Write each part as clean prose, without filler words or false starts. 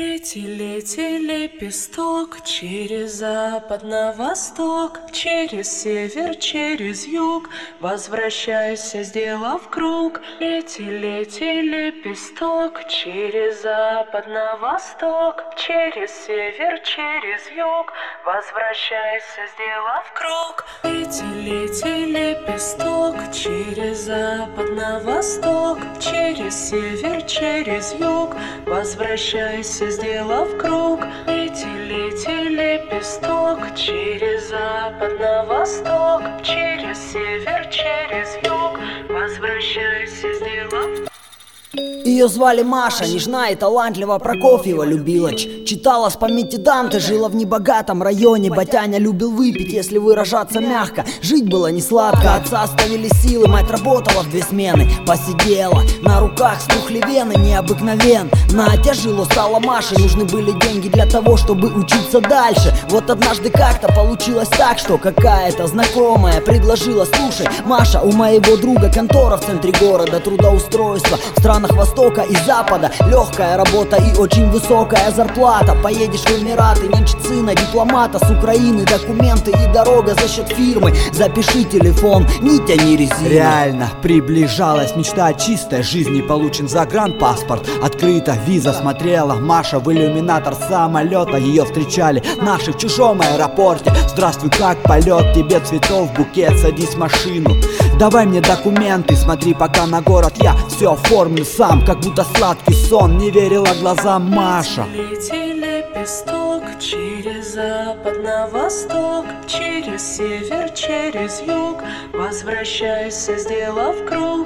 Лети, лепесток, через запад на восток, через север, через юг, возвращайся, сделав круг. Лети, лепесток, через запад на восток, через север, через юг, возвращайся, сделав круг. Лети, лепесток, через запад на восток, через север, через юг, возвращайся, сделав круг. Лети, лепесток, через запад на восток, через север, через юг, возвращайся, сделав круг. Ее звали Маша, нежна и талантлива, Прокофьева любила. Читала с памяти Данте, жила в небогатом районе. Батяня любил выпить, если выражаться мягко. Жить было не сладко, отца оставили силы, мать работала в 2 смены. Посидела, на руках спухли вены, необыкновенно. Тяжело стала Маше, нужны были деньги для того, чтобы учиться дальше. Вот однажды как-то получилось так, что какая-то знакомая предложила: слушай, Маша, у моего друга контора в центре города, трудоустройство в странах Востока и Запада, легкая работа и очень высокая зарплата. Поедешь в Эмираты, нянчить сына дипломата с Украины, документы и дорога за счет фирмы. Запиши телефон, не тяни резину. Реально приближалась мечта о чистой жизни. Получен загранпаспорт, открыта виза. Смотрела Маша в иллюминатор самолета. Ее встречали наши в чужом аэропорте. Здравствуй, как полет, тебе цветов букет, садись в машину. Давай мне документы, смотри пока на город, я все оформлю сам, как будто сладкий сон, не верила глазам Маша. Лети, лепесток, через запад на восток, через север, через юг, возвращайся, сделав круг.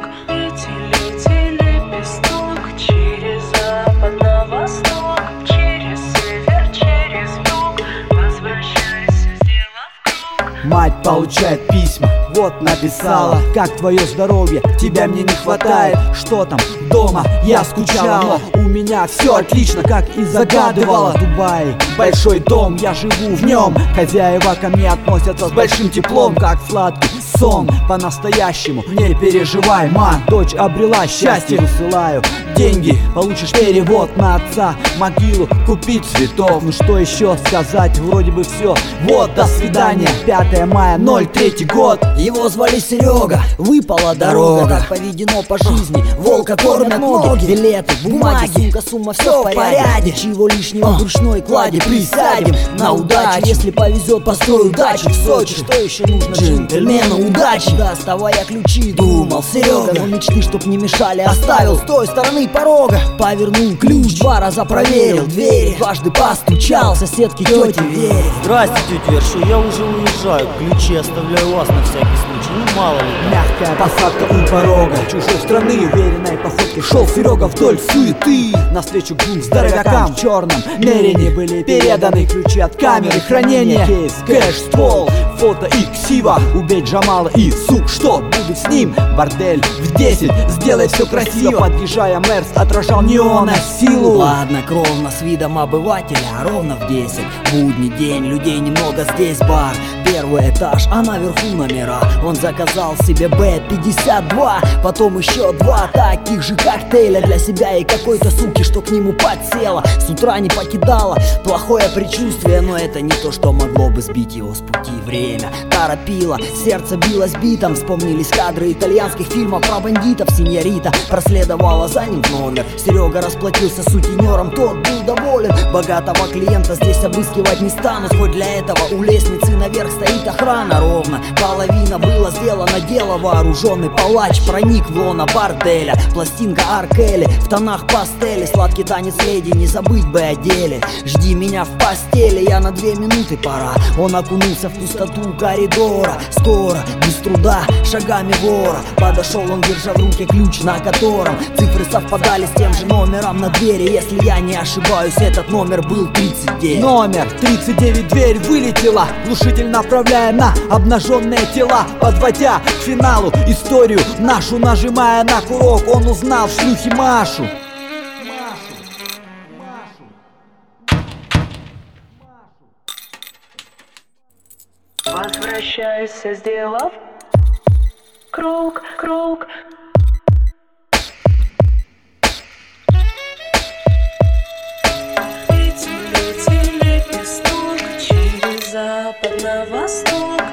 Лети, лепесток, через запад на восток, через север, через юг, возвращайся, сделав круг. Мать получает письма, вот написала: как твое здоровье, тебя мне не хватает. Что там дома, я скучала, но у меня все отлично, как и загадывала. В Дубае большой дом, я живу в нем. Хозяева ко мне относятся с большим теплом, как сладкий сон. По-настоящему не переживай, ма, дочь обрела счастье. Высылаю деньги, получишь перевод на отца, могилу купить цветов. Ну что еще сказать, вроде бы все. Вот, до свидания, 5 мая, 03 год. Его звали Серега, выпала дорога, так поведено по жизни. Волка кормят ноги, билеты, бумаги, сумка, сумма, все в порядке. Чего лишнего в ручной кладе, присядем на удачу. Если повезет, построю дачу в Сочи. Что еще нужно джентльмену удачи? Доставая ключи, думал Серега, но мечты, чтоб не мешали, оставил с той стороны порога. Повернул ключ, 2 раза проверил двери, дважды постучал, соседке тете верит. Здрасте, тетя Верша, я уже уезжаю. Ключи оставляю у вас на всякий случай, ну мало ли. Мягкая посадка у порога чужой страны, уверенной походкой шел Серега вдоль суеты. Навстречу двум здоровякам в черном мерине были переданы ключи от камеры хранения, кейс, кэш, ствол, фото и ксива. Убей Джамала и сук, что будет с ним? Бордель в 10, сделай все красиво. Подъезжая, Мерс отражал неона силу. Ладно, кровно, с видом обывателя, ровно в 10. Будний день, людей немного, здесь бар, 1-й этаж, а наверху номера. Он заказал себе Б-52, потом еще 2 таких же коктейля для себя и какой-то суки, что к нему подсела. С утра не покидала плохое предчувствие, но это не то, что могло бы сбить его с пути. Время торопило, сердце билось битом. Вспомнились кадры итальянских фильмов про бандитов. Синьорита проследовала за ним в номер. Серега расплатился сутенером, тот был доволен. Богатого клиента здесь обыскивать не станут, хоть для этого у лестницы наверх стоит охрана. Ровно половина было сделано дело. Вооруженный палач проник в лоно борделя. Пластинка Ар Келли в тонах пастели, сладкий танец леди, не забыть бы о деле. Жди меня в постели, я на 2 минуты пора. Он окунулся в пустоту коридора. Скоро, без труда, шагами вора подошел он, держа в руке ключ, на котором цифры совпадали с тем же номером на двери. Если я не ошибаюсь, этот номер был 39. Номер 39, дверь вылетела, глушитель направляя на обнаженные тела, подводя к финалу историю нашу. Нажимая на курок, он узнал в шлюхе Машу. Возвращайся, сделав круг, круг. третий лепесток через запад на восток,